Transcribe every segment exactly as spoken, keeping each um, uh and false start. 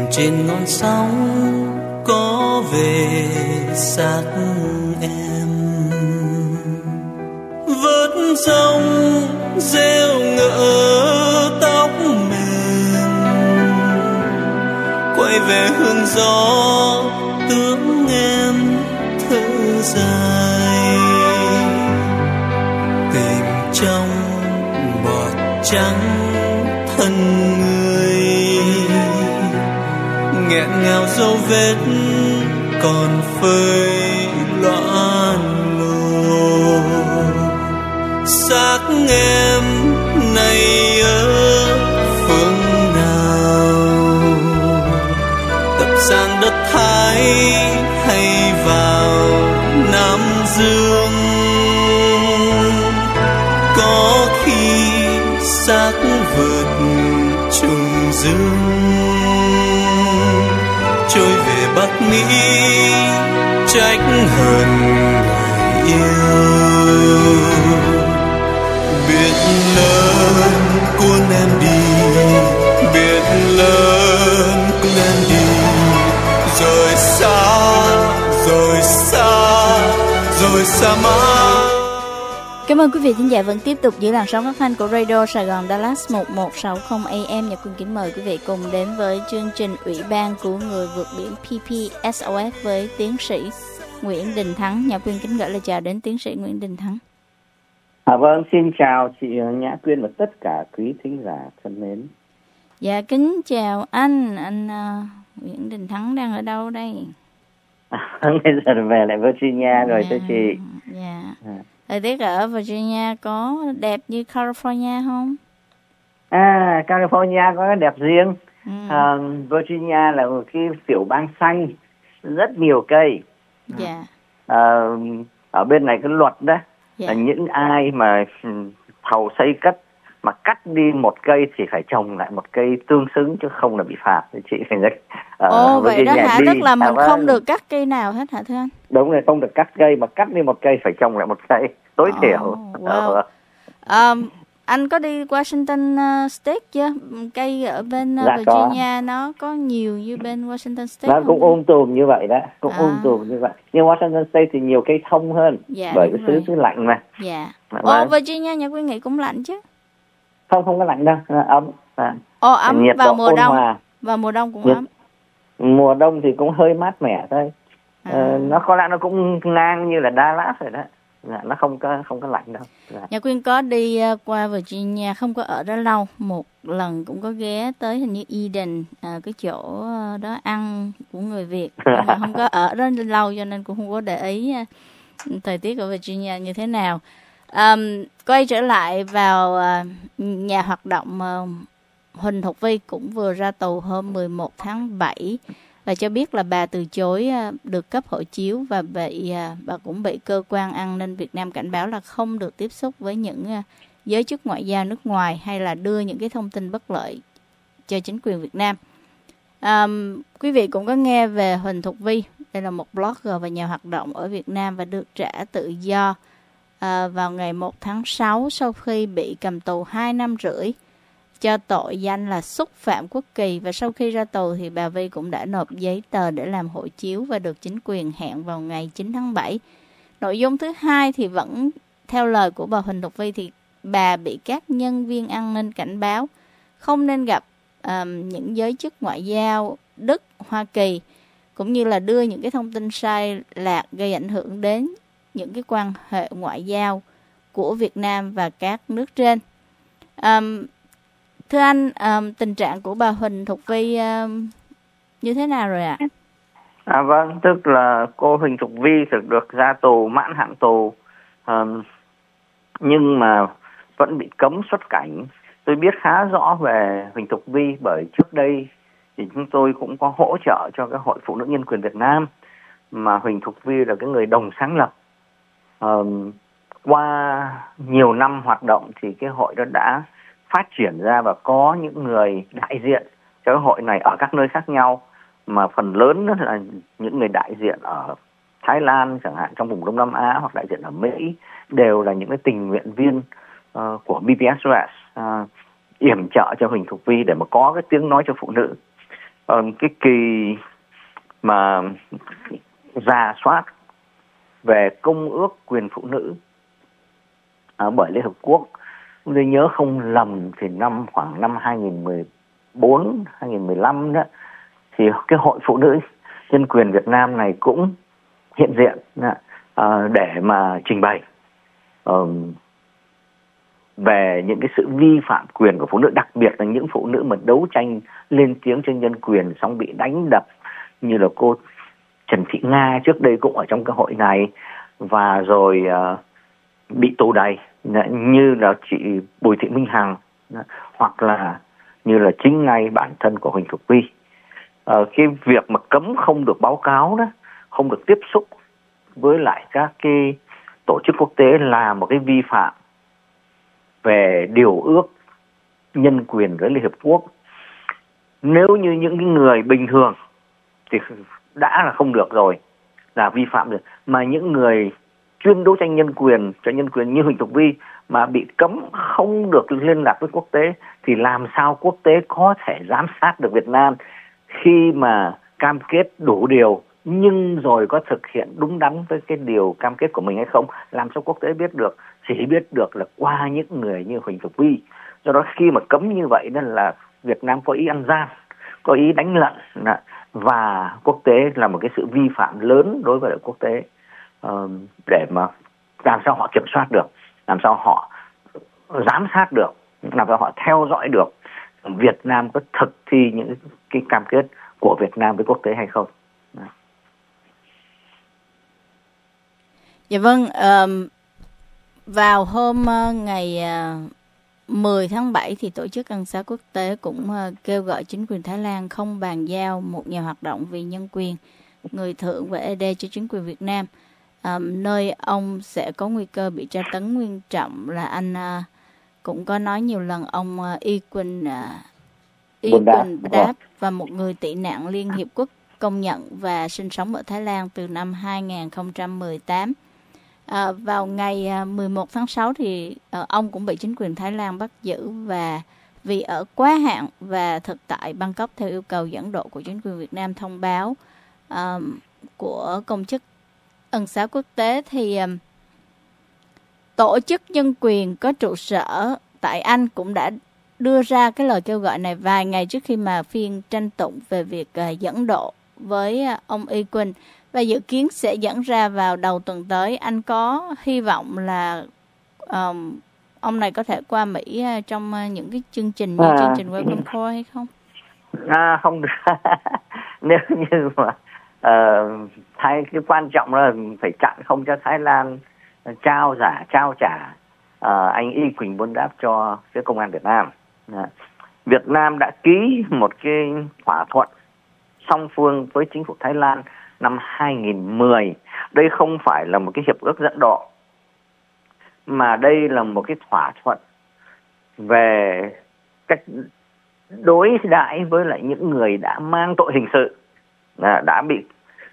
trên ngọn sóng có về xác em. Vớt rông rêu ngỡ tóc mềm, quay về hương gió tướng em thở dài. Tìm trong bọt trắng thân người, nghẹn ngào dấu vết còn phơi loạn lồ. Xác em này ở phương nào, tập sang đất Thái hay vào Nam Dương? Có khi xác vượt trùng dương, trôi về Bắc Mỹ trách hờn người yêu. Biển lớn cuốn em đi, biển lớn cuốn em đi, rồi xa, rồi xa, rồi xa mãi. Cảm ơn quý vị thính giả vẫn tiếp tục giữ làn sóng phát thanh của Radio Sài Gòn Dallas một một sáu không A M. Nhật Quỳnh kính mời quý vị cùng đến với chương trình Ủy ban của người vượt biển P P S O S với tiến sĩ Nguyễn Đình Thắng. Nhật Quỳnh kính gửi lời chào đến tiến sĩ Nguyễn Đình Thắng. À, vâng, xin chào chị Nhã Quyên và tất cả quý thính giả thân mến. Dạ, kính chào anh. Anh uh, Nguyễn Đình Thắng đang ở đâu đây? À, bây giờ về lại Virginia rồi thưa chị. Dạ. À. Thời tiết ở Virginia có đẹp như California không? À, California có cái đẹp riêng. Ừ. À, Virginia là một cái tiểu bang xanh, rất nhiều cây. Dạ. À, ở bên này cái luật đó, dạ. là những ai mà thầu xây cất mà cắt đi một cây thì phải trồng lại một cây tương xứng, chứ không là bị phạt. Chị phải nhớ. Ồ, vậy đó hả? Đi. Tức là mình à, không được cắt cây nào hết hả thưa anh? Đúng rồi, không được cắt cây, mà cắt đi một cây phải trồng lại một cây tối oh, thiểu. Wow. um, anh có đi Washington uh, State chưa? Cây ở bên uh, dạ, Virginia có. Nó có nhiều như bên Washington State nó không? cũng um tùm như vậy đó, cũng à. um tùm như vậy. Nhưng Washington State thì nhiều cây thông hơn, dạ, bởi cái xứ xứ lạnh mà. Dạ. Ồ, Virginia nhà quý nghĩ cũng lạnh chứ? Không, không có lạnh đâu, ấm. À. Ồ, ấm nhiệt vào mùa đông. Hòa. Vào mùa đông cũng nhiệt... ấm. Mùa đông thì cũng hơi mát mẻ thôi. À. Ờ, nó có lẽ nó cũng ngang như là Dallas rồi đó. Dạ, nó không có không có lạnh đâu. Dạ. Nhà Quyên có đi qua Virginia, không có ở đó lâu, một lần cũng có ghé tới hình như Eden, à, cái chỗ đó ăn của người Việt, nhưng mà không có ở đó lâu cho nên cũng không có để ý thời tiết ở Virginia như thế nào. Um, quay trở lại vào uh, nhà hoạt động uh, Huỳnh Thục Vy cũng vừa ra tù hôm mười một tháng bảy và cho biết là bà từ chối uh, được cấp hộ chiếu và bị uh, bà cũng bị cơ quan an ninh Việt Nam cảnh báo là không được tiếp xúc với những uh, giới chức ngoại giao nước ngoài hay là đưa những cái thông tin bất lợi cho chính quyền Việt Nam. Um, quý vị cũng có nghe về Huỳnh Thục Vy, đây là một blogger và nhà hoạt động ở Việt Nam và được trả tự do À, vào ngày một tháng sáu sau khi bị cầm tù hai năm rưỡi cho tội danh là xúc phạm quốc kỳ, và sau khi ra tù thì bà Vy cũng đã nộp giấy tờ để làm hộ chiếu và được chính quyền hẹn vào ngày chín tháng bảy. Nội dung thứ hai thì vẫn theo lời của bà Huỳnh Thục Vy thì bà bị các nhân viên an ninh cảnh báo không nên gặp um, những giới chức ngoại giao Đức, Hoa Kỳ, cũng như là đưa những cái thông tin sai lạc gây ảnh hưởng đến những cái quan hệ ngoại giao của Việt Nam và các nước trên. Um, thưa anh, um, tình trạng của bà Huỳnh Thục Vy um, như thế nào rồi ạ? À? À vâng, tức là cô Huỳnh Thục Vy được được ra tù mãn hạn tù, um, nhưng mà vẫn bị cấm xuất cảnh. Tôi biết khá rõ về Huỳnh Thục Vy bởi trước đây thì chúng tôi cũng có hỗ trợ cho cái Hội Phụ nữ Nhân quyền Việt Nam, mà Huỳnh Thục Vy là cái người đồng sáng lập. Um, qua nhiều năm hoạt động thì cái hội đó đã phát triển ra và có những người đại diện cho cái hội này ở các nơi khác nhau, mà phần lớn là những người đại diện ở Thái Lan chẳng hạn, trong vùng Đông Nam Á, hoặc đại diện ở Mỹ, đều là những cái tình nguyện viên uh, của B P S O S uh, yểm trợ cho Huỳnh Thục Vy để mà có cái tiếng nói cho phụ nữ. cái kỳ mà rà soát về Công ước quyền phụ nữ à, bởi Liên Hợp Quốc, tôi nhớ không lầm thì năm khoảng năm hai nghìn mười bốn, hai nghìn mười lăm đó, thì cái Hội Phụ nữ Nhân quyền Việt Nam này cũng hiện diện à, để mà trình bày à, về những cái sự vi phạm quyền của phụ nữ, đặc biệt là những phụ nữ mà đấu tranh lên tiếng cho nhân quyền xong bị đánh đập, như là cô Trần Thị Nga trước đây cũng ở trong cái hội này, và rồi uh, bị tù đày như là chị Bùi Thị Minh Hằng, hoặc là như là chính ngay bản thân của Huỳnh Thục Vy. Uh, cái việc mà cấm không được báo cáo đó, không được tiếp xúc với lại các cái tổ chức quốc tế là một cái vi phạm về điều ước nhân quyền với Liên Hợp Quốc. Nếu như những người bình thường thì đã là không được rồi, là vi phạm rồi, mà những người chuyên đấu tranh nhân quyền cho nhân quyền như Huỳnh Thục Vy mà bị cấm không được liên lạc với quốc tế thì làm sao quốc tế có thể giám sát được Việt Nam khi mà cam kết đủ điều nhưng rồi có thực hiện đúng đắn với cái điều cam kết của mình hay không? Làm sao quốc tế biết được? Chỉ biết được là qua những người như Huỳnh Thục Vy. Do đó khi mà cấm như vậy nên là Việt Nam có ý ăn gian, có ý đánh lận, và quốc tế là một cái sự vi phạm lớn đối với quốc tế, để mà làm sao họ kiểm soát được, làm sao họ giám sát được, làm sao họ theo dõi được Việt Nam có thực thi những cái cam kết của Việt Nam với quốc tế hay không. Dạ vâng, um, vào hôm uh, ngày uh, mười tháng bảy thì Tổ chức Ân xá Quốc tế cũng uh, kêu gọi chính quyền Thái Lan không bàn giao một nhà hoạt động vì nhân quyền, người thượng và e đê cho chính quyền Việt Nam, um, nơi ông sẽ có nguy cơ bị tra tấn nghiêm trọng. Là anh uh, cũng có nói nhiều lần ông uh, Y Quỳnh uh, Y Quỳnh Đáp và một người tị nạn Liên Hiệp Quốc công nhận và sinh sống ở Thái Lan từ năm hai nghìn không trăm mười tám. À, vào ngày mười một tháng sáu thì à, ông cũng bị chính quyền Thái Lan bắt giữ và vì ở quá hạn và thực tại Bangkok theo yêu cầu dẫn độ của chính quyền Việt Nam thông báo à, của công chức Ân xá Quốc tế. Thì à, tổ chức nhân quyền có trụ sở tại Anh cũng đã đưa ra cái lời kêu gọi này vài ngày trước khi mà phiên tranh tụng về việc à, dẫn độ với à, ông Y Quỳnh, và dự kiến sẽ dẫn ra vào đầu tuần tới. Anh có hy vọng là um, ông này có thể qua Mỹ uh, trong uh, những cái chương trình như à, chương trình Welcome Call hay không? À, không được. Nếu như mà uh, Thái, cái quan trọng là phải chặn không cho Thái Lan trao giả trao trả uh, anh Y Quỳnh Bôn Đáp cho phía công an Việt Nam. Uh, Việt Nam đã ký một cái thỏa thuận song phương với chính phủ Thái Lan năm hai nghìn mười. Đây không phải là một cái hiệp ước dẫn độ, mà đây là một cái thỏa thuận về cách đối đãi với lại những người đã mang tội hình sự, đã bị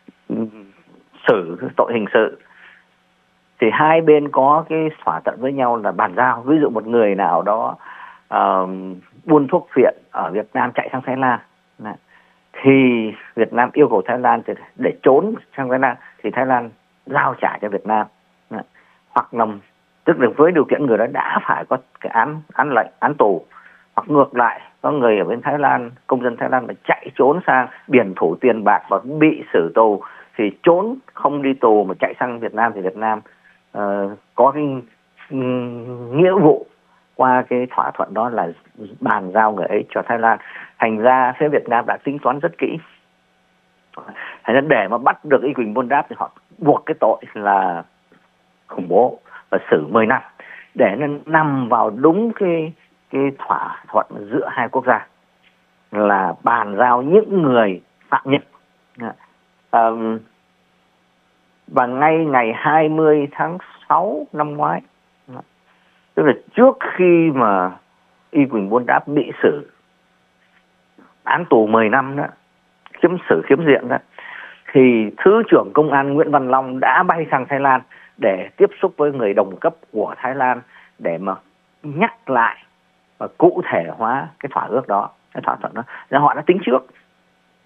xử tội hình sự. Thì hai bên có cái thỏa thuận với nhau là bàn giao. Ví dụ một người nào đó uh, buôn thuốc phiện ở Việt Nam chạy sang Thái Lan, thì Việt Nam yêu cầu Thái Lan để trốn sang Thái Lan thì Thái Lan giao trả cho Việt Nam, hoặc là tức là với điều kiện người đó đã phải có cái án án lệnh án tù, hoặc ngược lại có người ở bên Thái Lan, công dân Thái Lan mà chạy trốn sang biển thủ tiền bạc và bị xử tù thì trốn không đi tù mà chạy sang Việt Nam thì Việt Nam uh, có cái nghĩa vụ qua cái thỏa thuận đó là bàn giao người ấy cho Thái Lan. Thành ra phía Việt Nam đã tính toán rất kỹ. Thành ra để mà bắt được Y Quỳnh Bôn Đáp thì họ buộc cái tội là khủng bố và xử mười năm, để nó nằm vào đúng cái cái thỏa thuận giữa hai quốc gia là bàn giao những người phạm nhân. À, và ngay ngày hai mươi tháng sáu năm ngoái, tức là trước khi mà Y Quỳnh Bôn Đáp bị xử án tù mười năm đó, khiếm xử khiếm diện đó, thì Thứ trưởng Công an Nguyễn Văn Long đã bay sang Thái Lan để tiếp xúc với người đồng cấp của Thái Lan để mà nhắc lại và cụ thể hóa cái thỏa ước đó, cái thỏa thuận đó. Nên họ đã tính trước,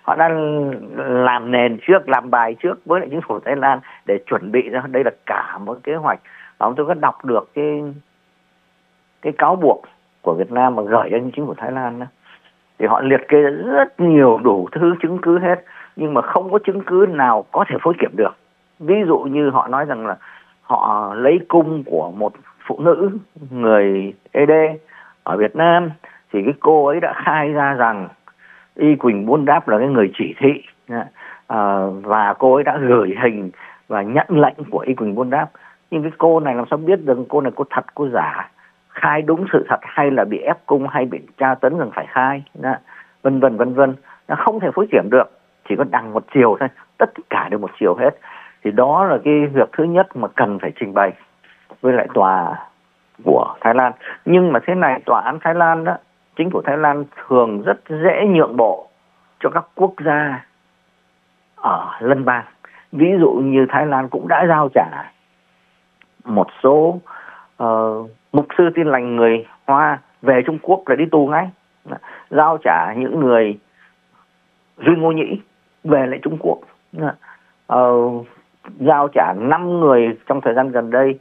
họ đã làm nền trước, làm bài trước với lại chính phủ Thái Lan để chuẩn bị ra đây là cả một kế hoạch. Và tôi có đọc được cái cái cáo buộc của Việt Nam mà gửi đến chính phủ Thái Lan đó. Thì họ liệt kê rất nhiều đủ thứ chứng cứ hết, nhưng mà không có chứng cứ nào có thể phối kiểm được. Ví dụ như họ nói rằng là họ lấy cung của một phụ nữ người ê đê ở Việt Nam, thì cái cô ấy đã khai ra rằng Y Quỳnh Buôn Đáp là cái người chỉ thị, à, và cô ấy đã gửi hình và nhận lệnh của Y Quỳnh Buôn Đáp. Nhưng cái cô này làm sao biết được cô này cô thật cô giả, khai đúng sự thật hay là bị ép cung hay bị tra tấn rằng phải khai, vân vân vân vân. Nó không thể phối kiểm được, chỉ có đằng một chiều thôi, tất cả đều một chiều hết. Thì đó là cái việc thứ nhất mà cần phải trình bày với lại tòa của Thái Lan. Nhưng mà thế này, tòa án Thái Lan đó, chính phủ Thái Lan thường rất dễ nhượng bộ cho các quốc gia ở lân bang. Ví dụ như Thái Lan cũng đã giao trả một số uh, mục sư Tin Lành người Hoa về Trung Quốc là đi tù ngay, giao trả những người Duy Ngô Nhĩ về lại Trung Quốc, uh, giao trả năm người trong thời gian gần đây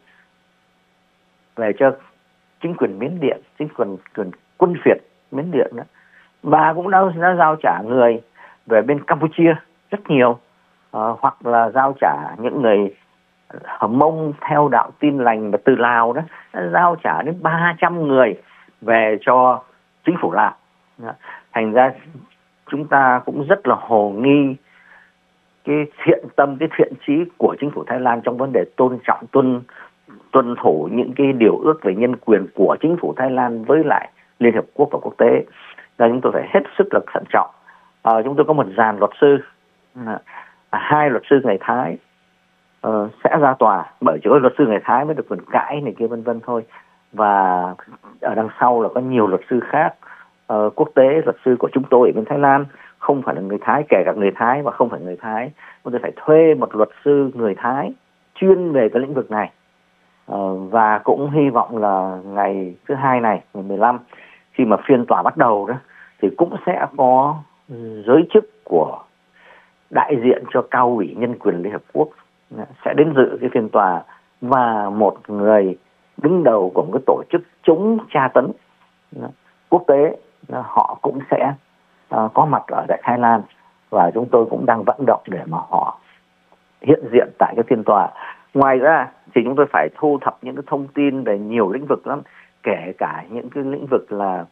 về cho chính quyền Miến Điện, chính quyền, quyền quân phiệt Miến Điện đó. Và cũng đã, đã giao trả người về bên Campuchia rất nhiều, uh, hoặc là giao trả những người Hờ Mông theo đạo Tin Lành và từ Lào đó, đã giao trả đến ba trăm người về cho chính phủ Lào. Thành ra chúng ta cũng rất là hồ nghi cái thiện tâm, cái thiện chí của chính phủ Thái Lan trong vấn đề tôn trọng, tuân tuân thủ những cái điều ước về nhân quyền của chính phủ Thái Lan với lại Liên Hợp Quốc và quốc tế. Nên chúng tôi phải hết sức là thận trọng. À, chúng tôi có một dàn luật sư, à, hai luật sư người Thái uh, sẽ ra tòa, bởi chỉ có luật sư người Thái mới được quyền cãi này kia vân vân thôi. Và ở đằng sau là có nhiều luật sư khác uh, quốc tế, luật sư của chúng tôi ở bên Thái Lan không phải là người Thái, kể cả người Thái và không phải người Thái. Chúng tôi phải thuê một luật sư người Thái chuyên về cái lĩnh vực này. Uh, và cũng hy vọng là ngày thứ hai này, ngày mười lăm, khi mà phiên tòa bắt đầu đó, thì cũng sẽ có giới chức của đại diện cho Cao ủy Nhân quyền Liên Hợp Quốc sẽ đến dự cái phiên tòa, và một người đứng đầu của một cái tổ chức chống tra tấn quốc tế họ cũng sẽ uh, có mặt ở tại Thái Lan, và chúng tôi cũng đang vận động để mà họ hiện diện tại cái phiên tòa. Ngoài ra thì chúng tôi phải thu thập những cái thông tin về nhiều lĩnh vực lắm, kể cả những cái lĩnh vực là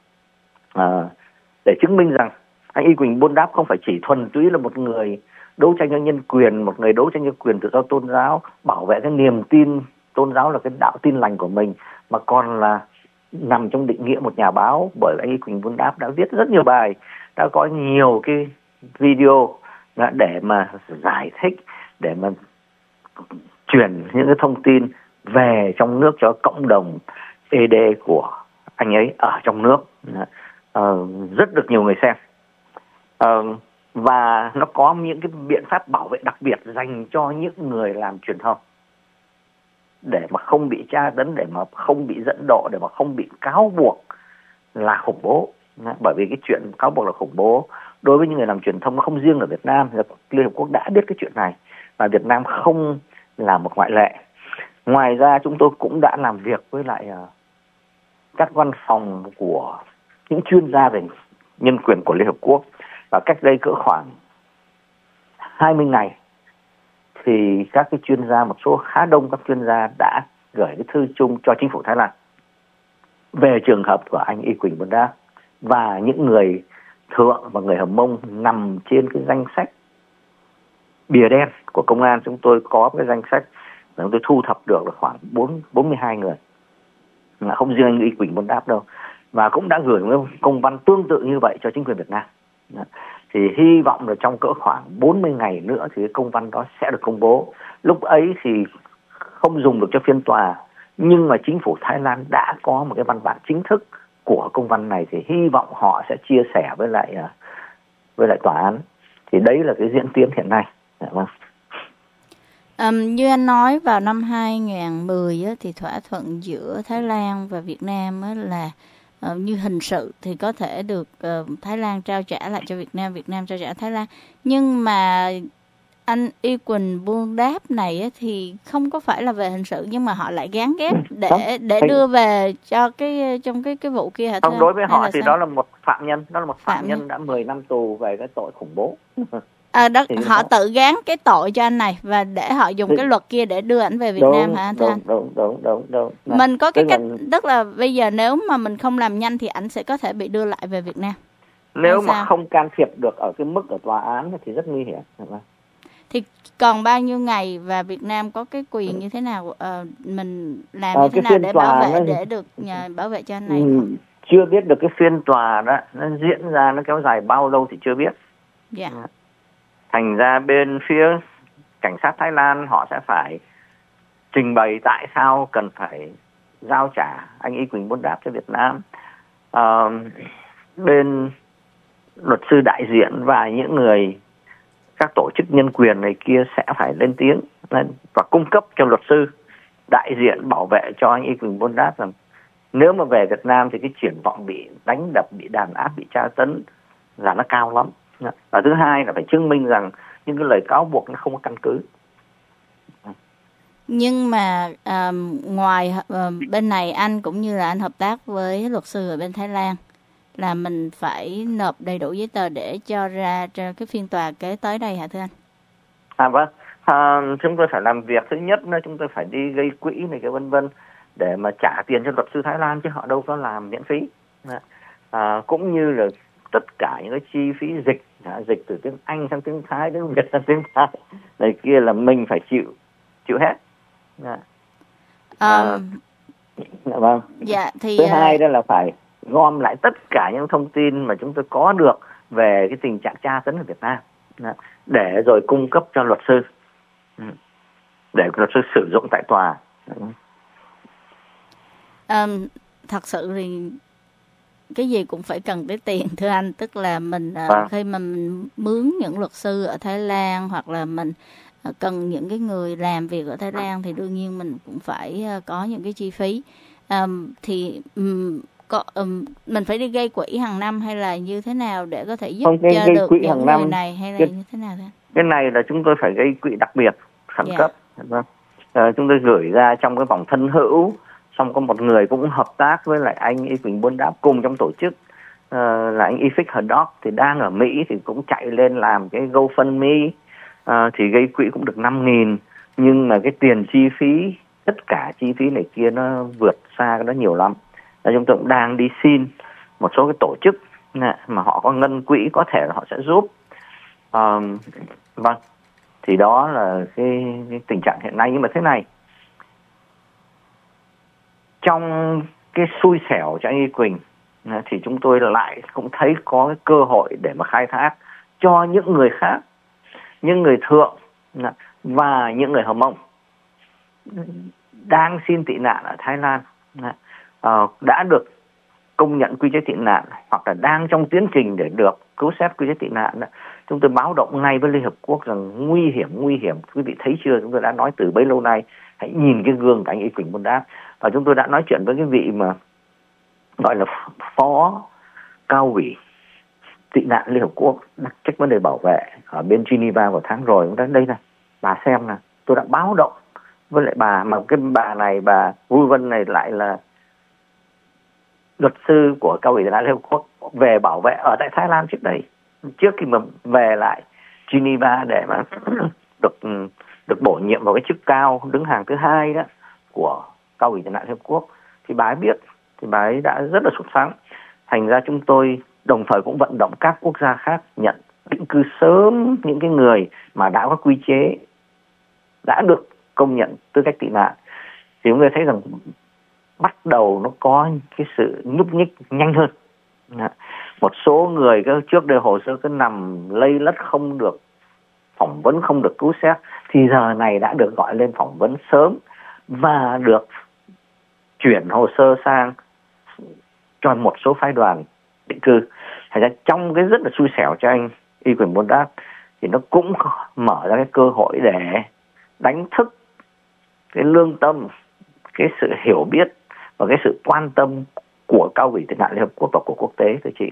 uh, để chứng minh rằng anh Y Quỳnh Buôn Đáp không phải chỉ thuần túy là một người đấu tranh cho nhân quyền, một người đấu tranh cho quyền tự do tôn giáo, bảo vệ cái niềm tin tôn giáo là cái đạo Tin Lành của mình, mà còn là nằm trong định nghĩa một nhà báo. Bởi anh Y Quỳnh Buôn Đáp đã viết rất nhiều bài, đã có nhiều cái video để mà giải thích, để mà truyền những cái thông tin về trong nước cho cộng đồng ê đê của anh ấy ở trong nước. Uh, rất được nhiều người xem. Uh, và nó có những cái biện pháp bảo vệ đặc biệt dành cho những người làm truyền thông, để mà không bị tra tấn, để mà không bị dẫn độ, để mà không bị cáo buộc là khủng bố. Bởi vì cái chuyện cáo buộc là khủng bố đối với những người làm truyền thông nó không riêng ở Việt Nam, Liên Hợp Quốc đã biết cái chuyện này và Việt Nam không là một ngoại lệ. Ngoài ra chúng tôi cũng đã làm việc với lại uh, các văn phòng của những chuyên gia về nhân quyền của Liên Hợp Quốc, và cách đây cỡ khoảng hai mươi ngày thì các cái chuyên gia, một số khá đông các chuyên gia đã gửi cái thư chung cho chính phủ Thái Lan về trường hợp của anh Y Quỳnh Buôn Đáp và những người Thượng và người Hờ Mông nằm trên cái danh sách bìa đen của công an. Chúng tôi có cái danh sách, chúng tôi thu thập được là khoảng bốn mươi hai người, là không riêng anh Y Quỳnh Buôn Đáp đâu, và cũng đã gửi một công văn tương tự như vậy cho chính quyền Việt Nam. Thì hy vọng là trong cỡ khoảng bốn mươi ngày nữa thì cái công văn đó sẽ được công bố. Lúc ấy thì không dùng được cho phiên tòa, nhưng mà chính phủ Thái Lan đã có một cái văn bản chính thức của công văn này, thì hy vọng họ sẽ chia sẻ với lại với lại tòa án. Thì đấy là cái diễn tiến hiện nay. Vâng. Um, như anh nói, vào năm hai không một không á, thì thỏa thuận giữa Thái Lan và Việt Nam á, là uh, như hình sự thì có thể được uh, Thái Lan trao trả lại cho Việt Nam, Việt Nam trao trả Thái Lan. Nhưng mà anh Y Quỳnh Buôn Đáp này á, thì không có phải là về hình sự, nhưng mà họ lại gán ghép để không, để đưa về cho cái trong cái cái vụ kia hả? Không, đối với họ thì sao? Đó là một phạm nhân, đó là một phạm, phạm nhân, nhân đã mười năm tù về cái tội khủng bố. À, đó, họ đó. tự gán cái tội cho anh này và để họ dùng Đúng. cái luật kia để đưa ảnh về Việt đúng, Nam hả anh? Đúng, đúng, đúng, đúng, đúng. Mình có cái tức cách, là, tức là bây giờ nếu mà mình không làm nhanh thì ảnh sẽ có thể bị đưa lại về Việt Nam. Nếu mà không can thiệp được ở cái mức ở tòa án thì rất nguy hiểm. Thì còn bao nhiêu ngày và Việt Nam có cái quyền như thế nào, à, mình làm à, như thế nào để bảo vệ, nó... để được nhờ bảo vệ cho anh này? Ừ, chưa biết được cái phiên tòa đó nó diễn ra, nó kéo dài bao lâu thì chưa biết. Dạ. Thành ra bên phía cảnh sát Thái Lan họ sẽ phải trình bày tại sao cần phải giao trả anh Y Quỳnh Buôn Đáp cho Việt Nam. À, bên luật sư đại diện và những người, các tổ chức nhân quyền này kia sẽ phải lên tiếng và cung cấp cho luật sư đại diện bảo vệ cho anh Y Quỳnh Buôn Đáp rằng nếu mà về Việt Nam thì cái triển vọng bị đánh đập, bị đàn áp, bị tra tấn là nó cao lắm. Và thứ hai là phải chứng minh rằng những cái lời cáo buộc nó không có căn cứ. Nhưng mà um, ngoài um, bên này anh cũng như là anh hợp tác với luật sư ở bên Thái Lan là mình phải nộp đầy đủ giấy tờ để cho ra cho cái phiên tòa kế tới đây hả thưa anh? À vâng, à, chúng tôi phải làm việc. Thứ nhất là chúng tôi phải đi gây quỹ này cái vân vân để mà trả tiền cho luật sư Thái Lan, chứ họ đâu có làm miễn phí. À, cũng như là tất cả những cái chi phí dịch, à, dịch từ tiếng Anh sang tiếng Thái, tiếng Việt sang tiếng Thái này kia là mình phải chịu chịu hết. À, à, dạ vâng. Dạ, thì thứ hai đó là phải gom lại tất cả những thông tin mà chúng tôi có được về cái tình trạng tra tấn ở Việt Nam để rồi cung cấp cho luật sư để luật sư sử dụng tại tòa. À, thật sự thì cái gì cũng phải cần tới tiền thưa anh, tức là mình à. khi mà mình mướn những luật sư ở Thái Lan hoặc là mình cần những cái người làm việc ở Thái Lan thì đương nhiên mình cũng phải có những cái chi phí. À, thì um, có, um, mình phải đi gây quỹ hàng năm hay là như thế nào để có thể giúp Không, cho được những người năm, này hay là cái, như thế nào thế? Cái này là chúng tôi phải gây quỹ đặc biệt khẩn yeah. cấp. À, chúng tôi gửi ra trong cái vòng thân hữu, xong có một người cũng hợp tác với lại anh Y Quỳnh Buôn Đáp cùng trong tổ chức, uh, là anh Ifik Haddock thì đang ở Mỹ thì cũng chạy lên làm cái GoFundMe, uh, thì gây quỹ cũng được năm nghìn, nhưng mà cái tiền chi phí, tất cả chi phí này kia nó vượt xa nó nhiều lắm. Và chúng tôi cũng đang đi xin một số cái tổ chức mà họ có ngân quỹ, có thể là họ sẽ giúp. Um, vâng, thì đó là cái, cái tình trạng hiện nay. Nhưng mà thế này, trong cái xui xẻo cho anh Y Quỳnh thì chúng tôi lại cũng thấy có cái cơ hội để mà khai thác cho những người khác, những người Thượng và những người Hờ Mông đang xin tị nạn ở Thái Lan, đã được công nhận quy chế tị nạn hoặc là đang trong tiến trình để được cứu xét quy chế tị nạn. Chúng tôi báo động ngay với Liên Hợp Quốc rằng nguy hiểm, nguy hiểm. Quý vị thấy chưa, chúng tôi đã nói từ bấy lâu nay, hãy nhìn cái gương của anh Y Quỳnh Buôn Đáp. Và chúng tôi đã nói chuyện với cái vị mà gọi là phó cao ủy tị nạn Liên Hợp Quốc đặc trách vấn đề bảo vệ ở bên Geneva vào tháng rồi. Cũng đã đây này, bà xem nè, tôi đã báo động với lại bà, mà cái bà này, bà Vui Vân này lại là luật sư của cao ủy tị nạn Liên Hợp Quốc về bảo vệ ở tại Thái Lan trước đây, trước khi mà về lại Geneva để mà được được bổ nhiệm vào cái chức cao đứng hàng thứ hai đó của cao ủy tị nạn Liên Hợp Quốc. Thì bà ấy biết, thì bà ấy đã rất là sốt sắng. Thành ra chúng tôi đồng thời cũng vận động các quốc gia khác nhận định cư sớm những cái người mà đã có quy chế, đã được công nhận tư cách tị nạn. Thì chúng tôi thấy rằng bắt đầu nó có cái sự nhúc nhích nhanh hơn. Một số người trước đây hồ sơ cứ nằm lây lất không được phỏng vấn, không được cứu xét, thì giờ này đã được gọi lên phỏng vấn sớm và được chuyển hồ sơ sang cho một số phái đoàn định cư. Thành ra trong cái rất là xui xẻo cho anh Y Quỳnh Buôn Đáp thì nó cũng mở ra cái cơ hội để đánh thức cái lương tâm, cái sự hiểu biết và cái sự quan tâm của Cao ủy tị nạn Liên Hợp Quốc và của quốc tế thưa chị.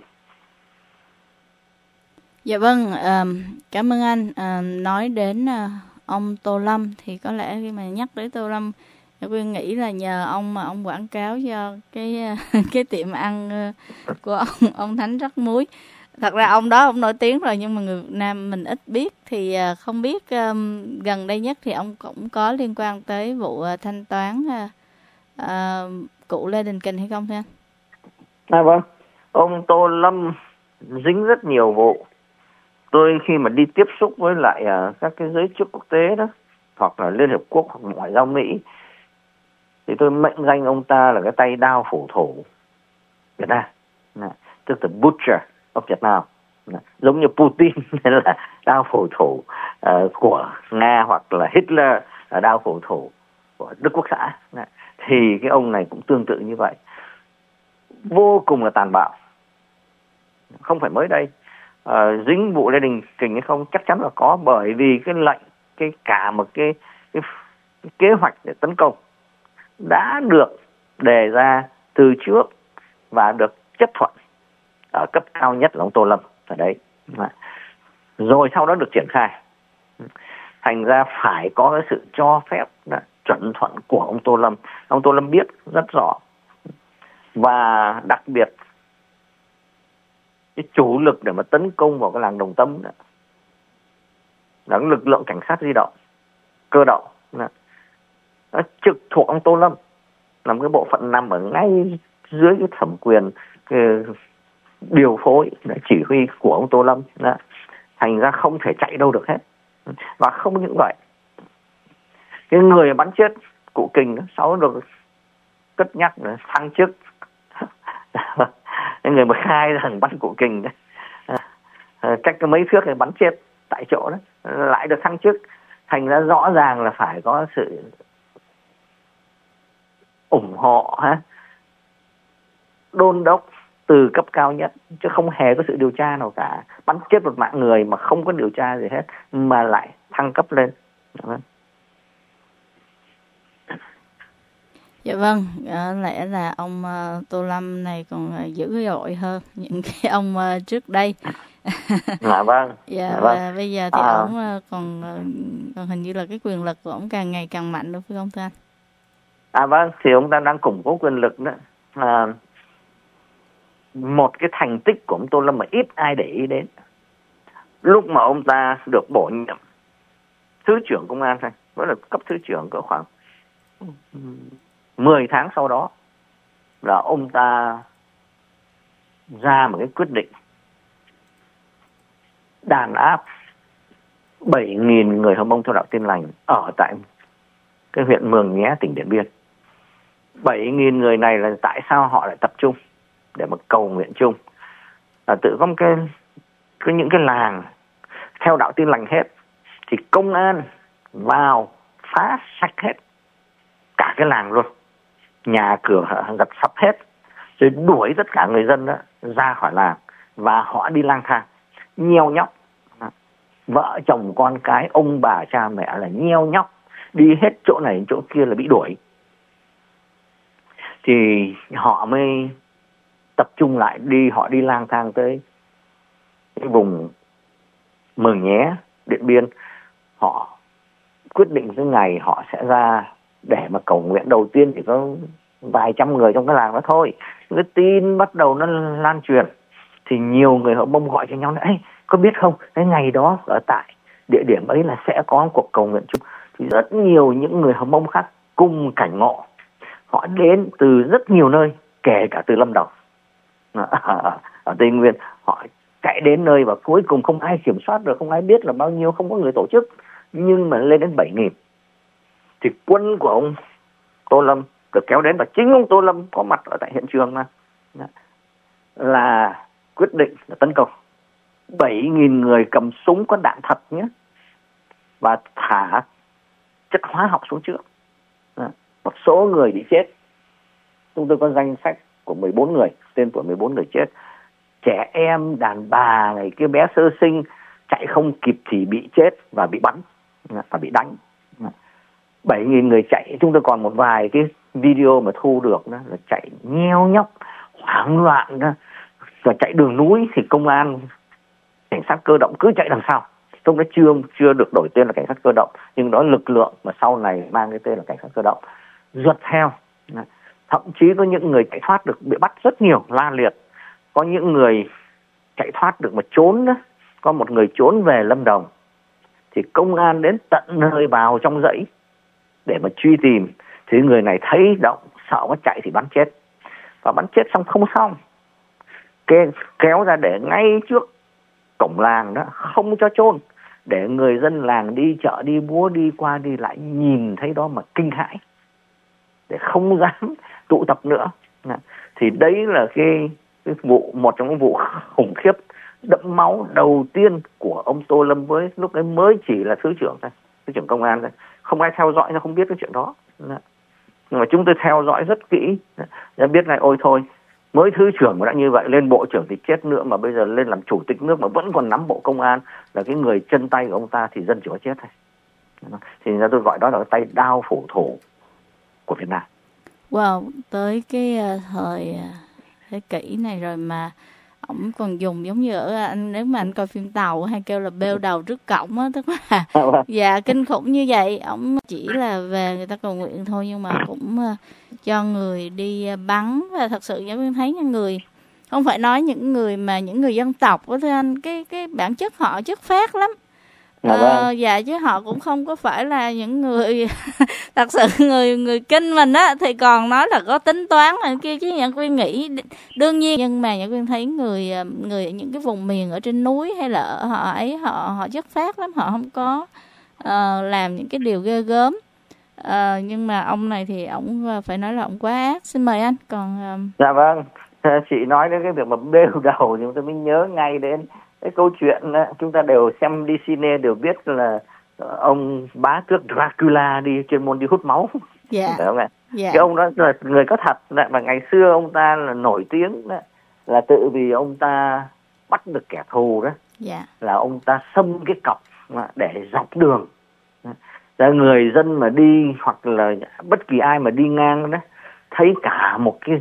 Dạ vâng, cảm ơn anh. Nói đến ông Tô Lâm thì có lẽ khi mà nhắc đến Tô Lâm, Quyên nghĩ là nhờ ông mà ông quảng cáo cho cái cái tiệm ăn của ông ông Thánh Rắc Muối. Thật ra ông đó ông nổi tiếng rồi nhưng mà người Việt Nam mình ít biết. Thì không biết um, gần đây nhất thì ông cũng có liên quan tới vụ uh, thanh toán uh, uh, cụ Lê Đình Kình hay không thưa anh? À vâng, ông Tô Lâm dính rất nhiều vụ. Tôi khi mà đi tiếp xúc với lại uh, các cái giới chức quốc tế đó, hoặc là Liên Hợp Quốc hoặc Ngoại giao Mỹ, thì tôi mệnh danh ông ta là cái tay đao phủ thủ Việt Nam, tức là butcher of Việt Nam, giống như Putin là đao phủ thủ uh, của Nga, hoặc là Hitler là đao phủ thủ của Đức Quốc xã. Thì cái ông này cũng tương tự như vậy, vô cùng là tàn bạo. Không phải mới đây, uh, dính vụ Lê Đình Kình hay không chắc chắn là có, bởi vì cái lệnh, cái cả một cái, cái, cái kế hoạch để tấn công đã được đề ra từ trước và được chấp thuận ở cấp cao nhất là ông Tô Lâm ở đấy, rồi sau đó được triển khai. Thành ra phải có cái sự cho phép đó, chuẩn thuận của ông Tô Lâm. Ông Tô Lâm biết rất rõ, và đặc biệt cái chủ lực để mà tấn công vào cái làng Đồng Tâm đó là cái lực lượng cảnh sát di động, cơ động đó. Nó trực thuộc ông Tô Lâm, làm cái bộ phận nằm ở ngay dưới cái thẩm quyền, cái điều phối, chỉ huy của ông Tô Lâm đó. Thành ra không thể chạy đâu được hết. Và không những vậy, cái người bắn chết cụ Kình sau được cất nhắc thăng chức cái người mà khai rằng bắn cụ Kình đấy, cách mấy thước thì bắn chết tại chỗ đó, lại được thăng chức. Thành ra rõ ràng là phải có sự ủng hộ, ha, đôn đốc từ cấp cao nhất, chứ không hề có sự điều tra nào cả. Bắn chết một mạng người mà không có điều tra gì hết, mà lại thăng cấp lên. Đó. Dạ vâng, có lẽ là ông uh, Tô Lâm này còn uh, dữ dội hơn những cái ông uh, trước đây. Dạ vâng. Dạ, dạ và vâng. bây giờ thì à. ông uh, còn, uh, còn hình như là cái quyền lực của ông càng ngày càng mạnh, đúng không thưa anh? À vâng, thì ông ta đang củng cố quyền lực đó. À, một cái thành tích của ông Tô Lâm mà ít ai để ý đến, lúc mà ông ta được bổ nhiệm thứ trưởng công an, vẫn là cấp thứ trưởng, cỡ khoảng mười tháng sau đó là ông ta ra một cái quyết định đàn áp bảy nghìn người Hờ Mông theo đạo Tin Lành ở tại cái huyện Mường Nhé, tỉnh Điện Biên. bảy nghìn người này là tại sao họ lại tập trung để mà cầu nguyện chung? Là tự có một cái, có những cái làng theo đạo Tin Lành hết, thì công an vào phá sạch hết cả cái làng luôn, nhà cửa gặt sập hết, rồi đuổi tất cả người dân đó ra khỏi làng, và họ đi lang thang nheo nhóc, vợ chồng con cái, ông bà cha mẹ là nheo nhóc, đi hết chỗ này chỗ kia là bị đuổi. Thì họ mới tập trung lại đi, họ đi lang thang tới cái vùng Mường Nhé, Điện Biên. Họ quyết định cái ngày họ sẽ ra để mà cầu nguyện. Đầu tiên chỉ có vài trăm người trong cái làng đó thôi. Cái tin bắt đầu nó lan truyền, thì nhiều người Hờ Mông gọi cho nhau nói: "Ê, có biết không, cái ngày đó ở tại địa điểm ấy là sẽ có một cuộc cầu nguyện chung." Thì rất nhiều những người Hờ Mông khác cùng cảnh ngộ, họ đến từ rất nhiều nơi, kể cả từ Lâm Đồng, ở Tây Nguyên, họ chạy đến nơi, và cuối cùng không ai kiểm soát được, không ai biết là bao nhiêu, không có người tổ chức, nhưng mà lên đến bảy nghìn. Thì quân của ông Tô Lâm được kéo đến, và chính ông Tô Lâm có mặt ở tại hiện trường mà, là quyết định là tấn công. bảy nghìn người cầm súng có đạn thật nhé, và thả chất hóa học xuống trước. Một số người bị chết, chúng tôi có danh sách của mười bốn người, tên của mười bốn người chết. Trẻ em, đàn bà, này cái bé sơ sinh chạy không kịp thì bị chết và bị bắn và bị đánh. bảy nghìn người chạy. Chúng tôi còn một vài cái video mà thu được đó, là chạy nheo nhóc, hoảng loạn đó, rồi chạy đường núi thì công an, cảnh sát cơ động cứ chạy đằng sau. Lúc đó chưa chưa được đổi tên là cảnh sát cơ động, nhưng đó lực lượng mà sau này mang cái tên là cảnh sát cơ động, rượt theo. Thậm chí có những người chạy thoát được bị bắt rất nhiều, la liệt. Có những người chạy thoát được mà trốn đó. Có một người trốn về Lâm Đồng thì công an đến tận nơi vào trong dãy để mà truy tìm. Thì người này thấy động, sợ quá chạy thì bắn chết. Và bắn chết xong không xong, kéo ra để ngay trước cổng làng đó, không cho chôn, để người dân làng đi chợ đi búa đi qua đi lại nhìn thấy đó mà kinh hãi, để không dám tụ tập nữa. Thì đấy là cái, cái vụ, một trong những vụ khủng khiếp đẫm máu đầu tiên của ông Tô Lâm, với lúc ấy mới chỉ là thứ trưởng thôi, thứ trưởng công an thôi, không ai theo dõi, nó không biết cái chuyện đó. Nhưng mà chúng tôi theo dõi rất kỹ, đã biết ngay ôi thôi, mới thứ trưởng mà đã như vậy, lên bộ trưởng thì chết nữa, mà bây giờ lên làm chủ tịch nước mà vẫn còn nắm bộ công an, là cái người chân tay của ông ta thì dân chỉ có chết thôi. Thì tôi gọi đó là cái tay đao phủ thủ của Việt Nam. Wow, tới cái uh, thời uh, thế kỷ này rồi mà ổng còn dùng giống như ở anh, nếu mà anh coi phim Tàu hay kêu là bêu đầu trước cổng á, tức là dạ kinh khủng như vậy. Ổng chỉ là về người ta cầu nguyện thôi, nhưng mà cũng uh, cho người đi uh, bắn. Và thật sự giáo viên thấy những người, không phải nói những người mà những người dân tộc đó thưa anh, cái cái bản chất họ chất phác lắm. Dạ, ờ, dạ chứ họ cũng không có phải là những người thật sự người người kinh mình á thì còn nói là có tính toán này kia, chứ Nhật Quyên nghĩ đương nhiên. Nhưng mà Nhật Quyên thấy người người ở những cái vùng miền ở trên núi hay là ở họ ấy, họ họ chất phác lắm, họ không có uh, làm những cái điều ghê gớm. Uh, nhưng mà ông này thì ổng phải nói là ổng quá ác. Xin mời anh. Còn uh... dạ vâng, chị nói đến cái việc mà bêu đầu thì tôi mới nhớ ngay đến cái câu chuyện đó. Chúng ta đều xem đi cine đều biết là ông bá tước Dracula đi chuyên môn đi hút máu. Dạ. Phải không ạ? Dạ. Cái ông đó là người có thật, và ngày xưa ông ta là nổi tiếng đó, là tự vì ông ta bắt được kẻ thù đó. Dạ. Là ông ta xâm cái cọc để dọc đường. Là người dân mà đi hoặc là bất kỳ ai mà đi ngang đó, thấy cả một cái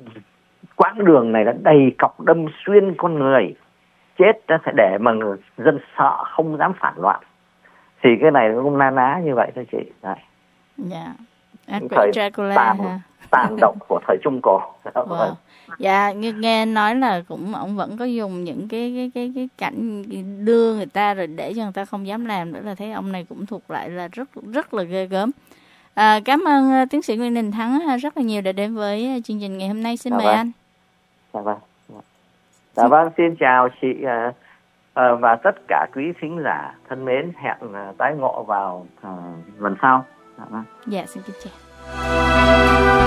quãng đường này đã đầy cọc đâm xuyên con người, chết đó, để mà người dân sợ không dám phản loạn. Thì cái này nó cũng na ná như vậy thôi chị. Đấy. Dạ. À, thời Dracula tàn, hả? tàn động của thời Trung Cổ. Wow. Dạ, nghe nói là cũng ông vẫn có dùng những cái cái cái cái cảnh đưa người ta rồi để cho người ta không dám làm nữa, là thấy ông này cũng thuộc lại là rất rất là ghê gớm. À, cảm ơn uh, tiến sĩ Nguyễn Đình Thắng uh, rất là nhiều đã đến với uh, chương trình ngày hôm nay. Xin dạ mời vâng. anh. Dạ vâng. Dạ vâng, xin chào chị uh, uh, và tất cả quý thính giả thân mến, hẹn uh, tái ngộ vào uh, lần sau. Dạ vâng. Dạ, xin kính chào.